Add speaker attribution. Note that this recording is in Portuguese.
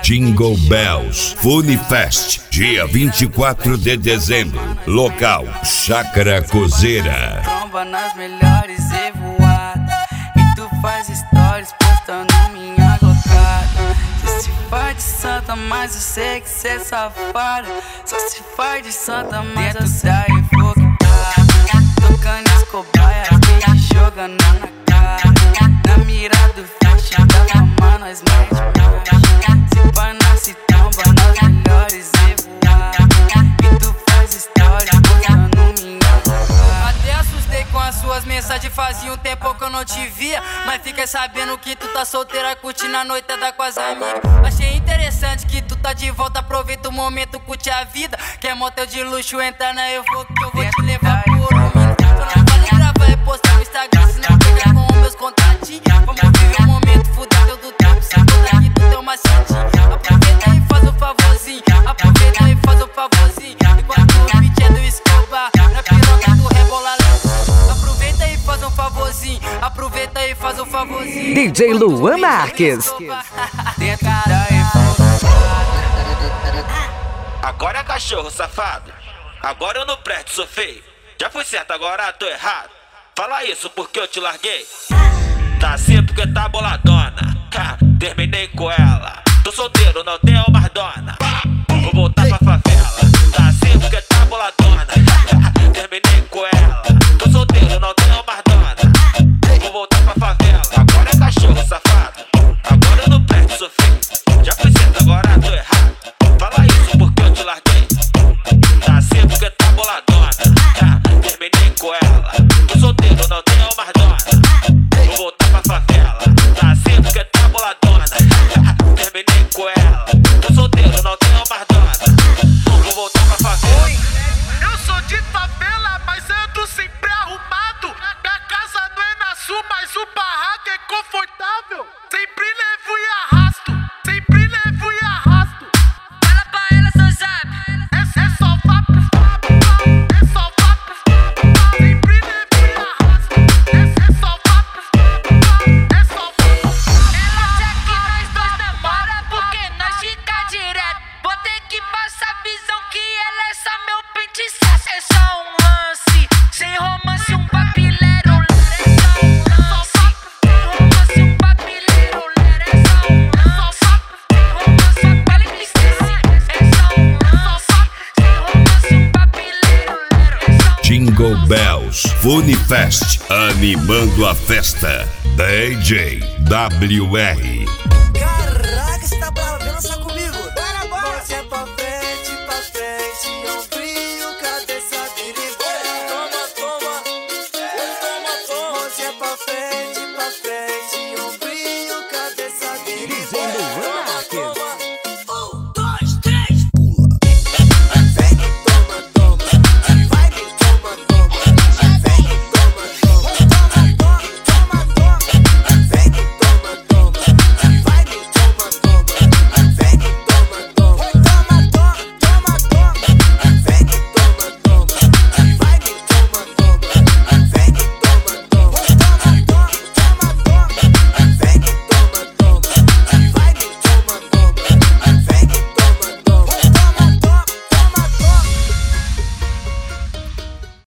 Speaker 1: Jingle Bells Funifest, dia 24 de dezembro. Local, Chácara Cozeira.
Speaker 2: Tromba nas melhores revoadas e tu faz stories postando minha glocada. Cê se faz de santa, mas eu sei que cê é safada. Só se faz de santa, mas eu sei invocada. Tocando as cobaias, bitch jogando na cara. Na mira do flash, da fama nós mete marcha. Se pá nasce tromba nas melhores revoadas e tu faz stories postando minha glocada. Até assustei com as suas mensagens, fazia um tempo que eu não te via. Mas fiquei sabendo que tu tá solteira, curtindo a noitada com as amigas. Achei interessante que tu tá de volta, aproveita o momento, curte a vida. Quer motel de luxo, entra na eu vou que eu vou te levar por um minuto. Tu não vale gravar e postar no Instagram, se não pegar com os meus contatinhos. Vamos viver o momento, fuder teu do tempo, se toda aqui tu tem uma macetinho. Aproveita e faz um favorzinho, aproveita e faz um favorzinho. Enquanto o beat é do Escobar, na piroca tu rebola lá. Aproveita e faz um favorzinho, aproveita e faz um favorzinho.
Speaker 3: DJ Luan Marques.
Speaker 4: Agora é cachorro safado, agora eu não presto, sou feio. Já fui certo, agora tô errado. Fala isso porque eu te larguei. Tá assim porque tá boladona. Terminei com ela. Tô solteiro, não tenho mais dona. Vou voltar pra favela. Tá assim porque tá boladona. Terminei com ela. Tô solteiro, não tenho mais dona. Vou voltar pra favela. Agora é cachorro safado, agora eu não presto, sou feio. Já fui certo, agora tô errado. Fala isso porque eu te larguei. Tá assim porque tá boladona. Terminei com ela. Tô solteiro, não tenho mais dona. Vou voltar pra favela. Tá assim porque tá boladona. Terminei com ela. Tô solteiro, não tenho mais dona. Vou voltar pra favela.
Speaker 5: Oi, eu sou de favela, mas ando sempre arrumado. Minha casa não é na sul, mas o barraco é confortável. Sempre levo e arrasto, sempre levo e arrasto.
Speaker 2: Fala pra ela, seu Zap.
Speaker 5: É só vá pro papo, é só vá pro papo. Sempre levo e arrasto, é só vá pro papo, é só vá pro papo.
Speaker 6: Ela acha que nós dois namora porque nós fica direto. Vou ter que passar visão que ela é só meu pente saço. É só um lance, sem romance, um papilero. É só um lance, sem romance, um papilero. É só um lance, sem romance, uma pele que esquece. É só um lance, sem romance, um papilero. É só um
Speaker 1: Jingle Bells Funifest, animando a festa. DJ WR.